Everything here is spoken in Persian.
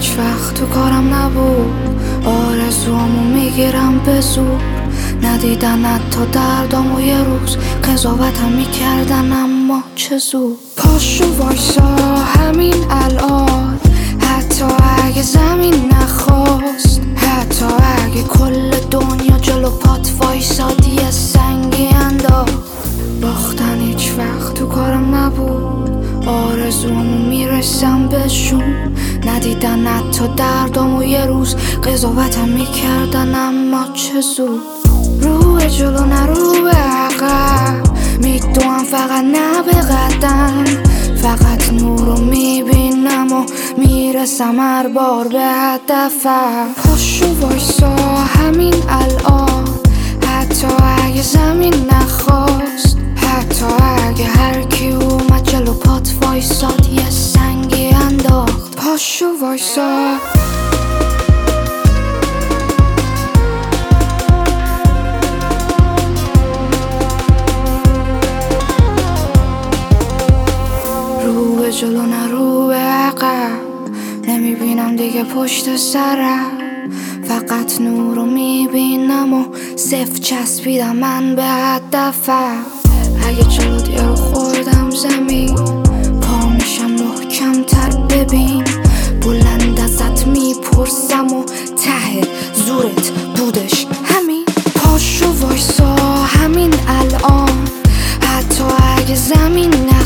هیچ وقت تو کارم نبود، آرزوامو میگیرم به زور. ندیدنت تا دردامو یه روز قضاوتم میکردن، اما چه زود. پاشو وایسا همین الان، حتی اگه زمین نخواست، حتی اگه کل دنیا جلو پات وایساد یه سنگی انداخت. باختن هیچ وقت تو کارم نبود، آرزوامو میرسم بهشون. ندیدنت تا دردامو یه روز قضاوتم میکردن، اما چه زود. رو به جلو نه رو به عقب، میدوام فقط نه به قدم. فقط نور رو میبینم و میرسم هر بار به هدفم. پاشو وایسا همین الان، حتی اگه زمین نخواست، حتی اگه هر کی اومد جلو پات وایساد یه سنگی انداخت. پاشو وایسا. رو به جلو نه رو به عقب، نمیبینم دیگه پشت سرم. فقط نور رو میبینم و صفر چسبیدم من به هدفم. اگه جلوت یه رو خوردم زمین، پا میشم محکم تر ببین. بلند ازت میپرسم و ته زورت بودش همین. پاشو وایسا همین الان، حتی اگه زمین